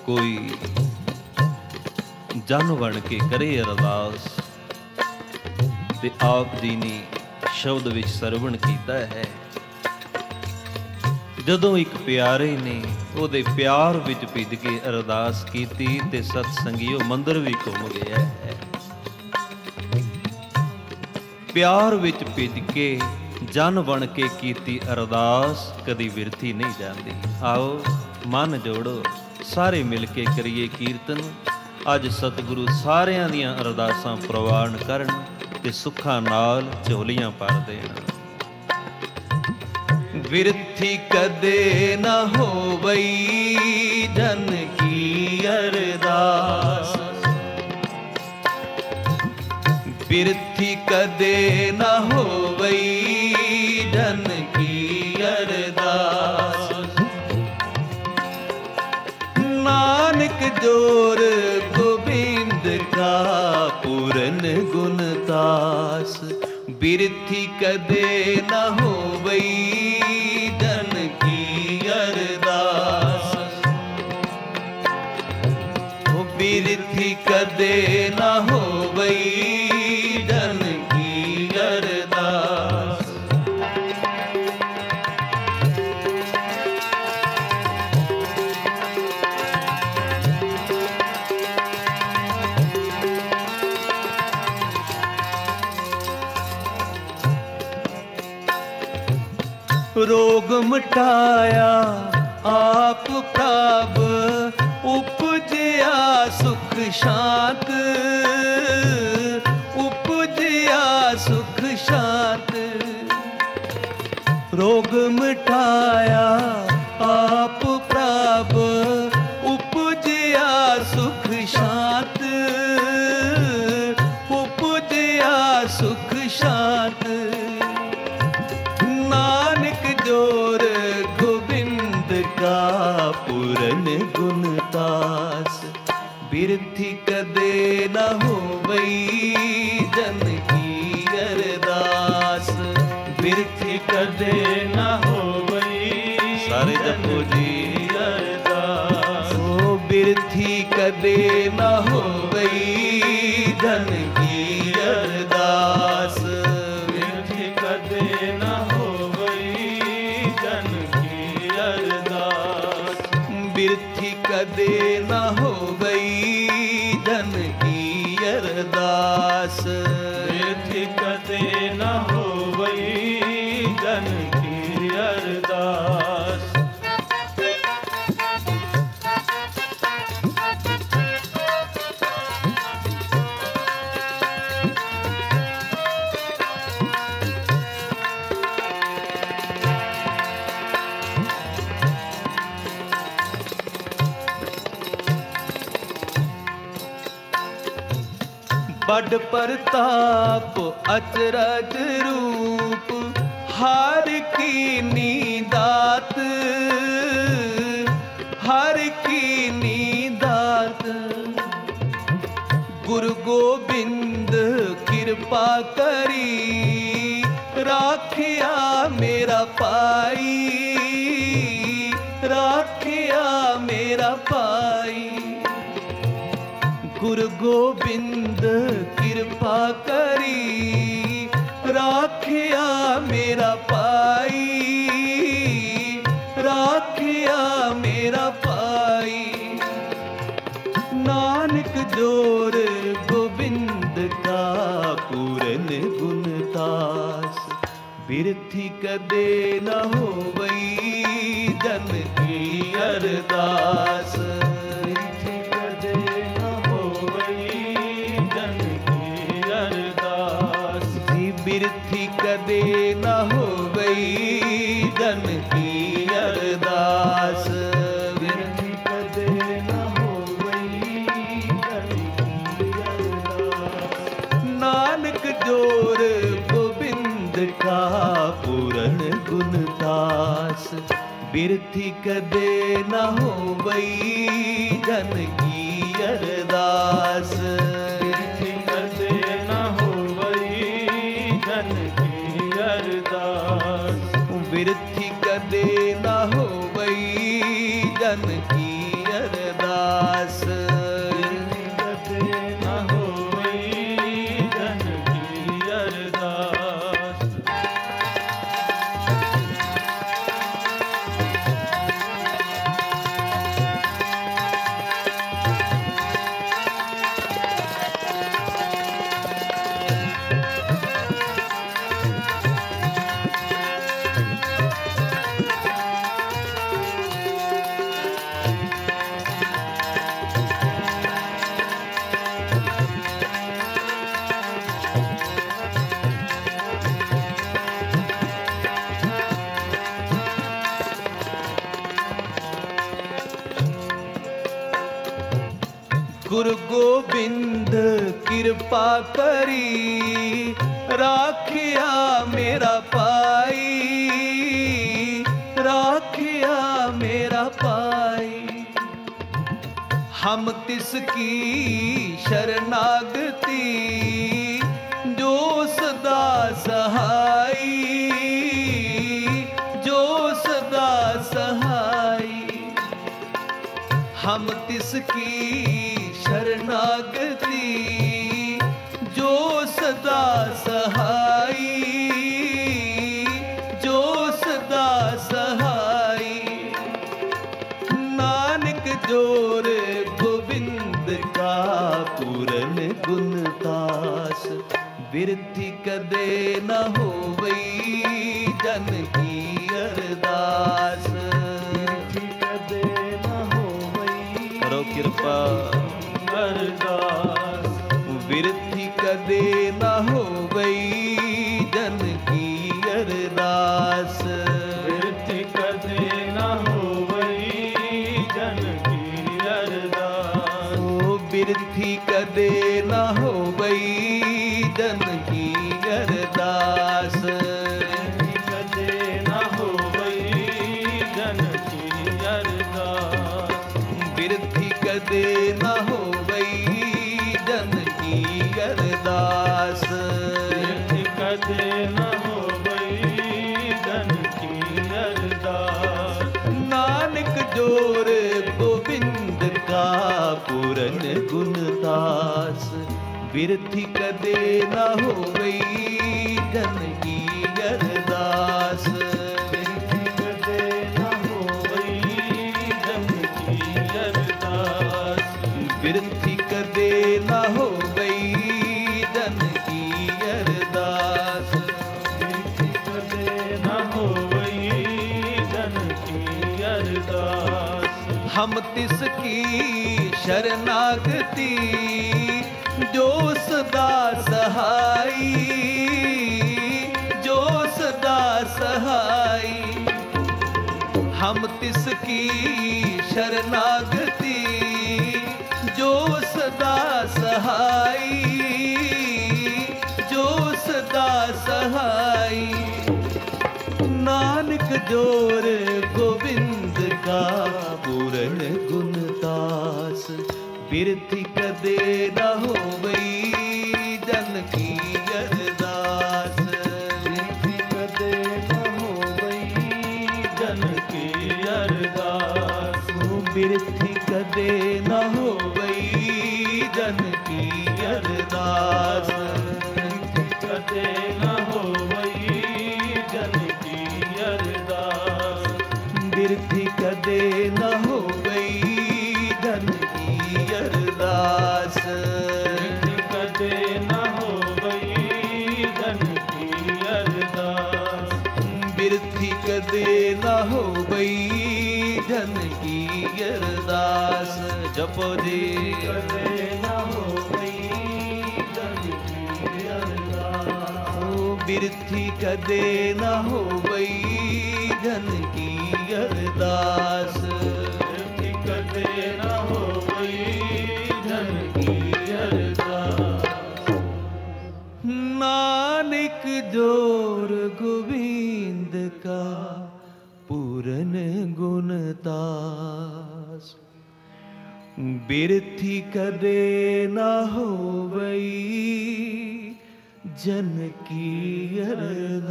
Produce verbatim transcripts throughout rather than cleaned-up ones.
कोई जन बन के करे अरदास। ते आप जी ने शब्द विच सरवण कीता है, जदों एक प्यारे ने ਉਹਦੇ प्यार विच भिज के अरदास कीती ते सतसंगियो मंदिर भी घुम गया है। प्यार विच भिज के जन बन के कीती अरदास कदी विरथी नहीं जाती। आओ मन जोड़ो, सारे मिल के करिए कीर्तन। अज सतगुरु सारियां दियां अरदासां प्रवान करन ते सुखां नाल झोलियां भर देण। विरथी कदे न होवई जन की अरदास, विरथी कदे न होवई जन की अरदास। नानक जोर गोबिंद का पूरन गुणतास। बिरथी कदे न होवई जन की अरदास, बिरथी कदे न होवई जन की अरदास। रोग मिटाया आप प्रभ, उपजया सुख शांत, उपजया सुख शांत। रोग मिटाया आप प्रभ, उपजया सुख शांत, उपजया सुख शांत। जोर गोबिंद का पूरन गुणतास। बिरथी कदे न होवई जन की अरदास, बिरथी कदे न होवई सारे जपो जी अरदास। ओ बिरथी कदे न होवई जन की अरदास, बिरथी कदे न बिरथी कदे न होवई जन की अरदास, बिरथी कदे न होवई जन की अरदास। बड़ प्रताप अचरज रूप, हर की नीदात, हर की नीदात। गुरु गोबिंद कृपा करी, राखिया मेरा पाई, राखिया मेरा पाई। गुरु गोबिंद कृपा करी, राखिया मेरा पाई, राखिया मेरा पाई। नानक जोर गोबिंद का पूरन गुणतास। बिरथी कदे न होवई जन की अरदास, बिरथी कदे न होवई जन की अरदास, बिरथी कदे न होवई जन की अरदास। नानक जोर गोबिंद का पूरन गुणतास। बिरथी कदे न होवई जन की अरदास, बिरथी कदे न जन की अरदास। बिरथी कदे न होवई जन की अरदास। गुरु गोबिंद कृपा करी, राखिया मेरा पाई, राखिया मेरा पाई। हम तिसकी शरणागति जो सदा सहाई, जो सदा सहाई। हम तिसकी शरणागति जो सदा सहाई, जो सदा सहाई। नानक जोर गोविंद का पूरन गुण तास, बिरथी कदे न होवई जन की अरदास। बिरथी कदे न होवई, करो कृपा अरदास। बिरथी कदे न होवई जन की अरदास। बिरथी कदे न होवई जन की अरदास। ओ बिरथी कदे न होवई जन की अरदास। बिरथी कदे न होवई जन की अरदास। बिरथी कदे न होवई जन की अरदास। बिरथी कदे न होवई जन की अरदास। नानक जोर गोविंद का पूरन गुण तास, बिरथी कदे न होवई जन की अरदास। बिरथी कदे न होवई जन की अरदास। बिरथी कदे न होवई जन की अरदास। बिरथी कदे न होवई जन की अरदास। हम तिसकी शरणागति जो सदा सहाई, जो सदा सहाई। हम तिसकी शरणागति जो सदा सहाई, जो सदा सहाई। नानक जोर गोविंद का पूरन गुण तास, बिरथी कदे न होवई जन की अरदास। बिरथी कदे न होवई जन की अरदास। बिरथी कदे न होवई जन की अरदास। बिरथी कदे न होवई जन की अरदास। बिरथी कदे न होवई जन की अरदास। बिरथी कदे न होवई जन की अरदास। बिरथी कदे न होवई जन की अरदास। जपो जी कदे न होवई जन की अरदास। ओ बिरथी कदे न होवई जन की अरदास। बिरथी कदे न होवई जन की अरदास। नानक जोर गोविंद का पूरन गुण तास, बिरथी कदे न होवई जन की अरदास।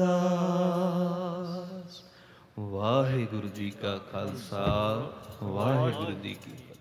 वाहिगुरु जी का खालसा, वाहिगुरु जी की